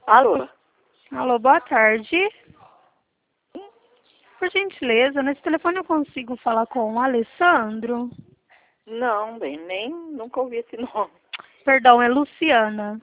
Alô? Alô, boa tarde. Por gentileza, nesse telefone eu consigo falar com o Alessandro? Não, bem, nunca ouvi esse nome. Perdão, é Luciana.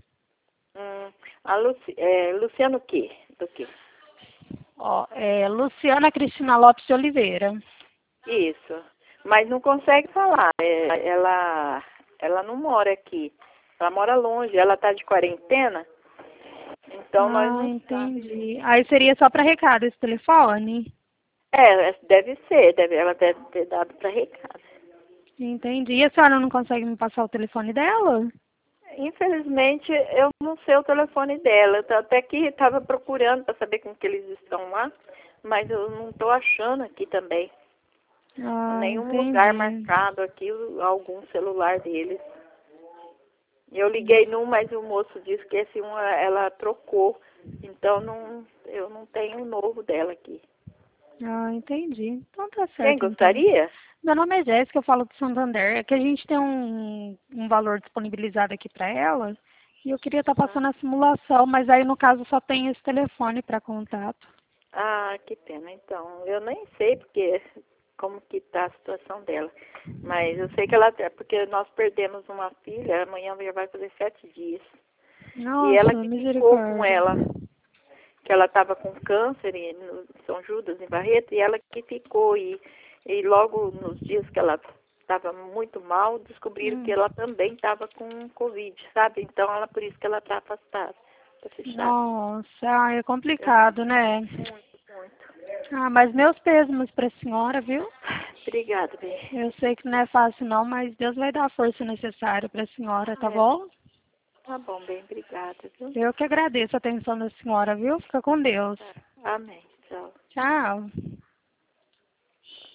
Luciano o quê? Do quê? Ó, é Luciana Cristina Lopes de Oliveira. Isso. Mas não consegue falar. Ela não mora aqui. Ela mora longe. Ela tá de quarentena. Então nós não Entendi. Aí seria só para recado esse telefone? Deve ser. Ela deve ter dado para recado. Entendi. E a senhora não consegue me passar o telefone dela? Infelizmente, eu não sei o telefone dela. Eu até que estava procurando para saber com que eles estão lá, mas eu não estou achando aqui também. Nenhum lugar Entendi. marcado aqui, algum celular deles. Eu liguei num, mas o moço disse que esse ela trocou. Então eu não tenho o novo dela aqui. Entendi. Então tá Quem certo, então. gostaria? Meu nome é Jéssica, eu falo do Santander. É que a gente tem um valor disponibilizado aqui para ela e eu queria estar passando a simulação, mas aí no caso só tem esse telefone para contato. Ah, que pena. Então, eu nem sei como que tá a situação dela. Mas eu sei que porque nós perdemos uma filha, amanhã já vai fazer 7 dias. E ela Nossa, que ficou com misericórdia. ela, que ela estava com câncer no São Judas, em Barreto, e ela que ficou. E logo nos dias que ela estava muito mal, descobriram que ela também estava com Covid, sabe? Então, por isso que ela está afastada, está fechada. Nossa, é complicado, né? Muito. Mas meus pêsames para a senhora, viu? Obrigada, bem. Eu sei que não é fácil não, mas Deus vai dar a força necessária para a senhora, tá bom? Tá bom, bem, obrigada, viu? Eu que agradeço a atenção da senhora, viu? Fica com Deus. Amém. Tchau. Tchau.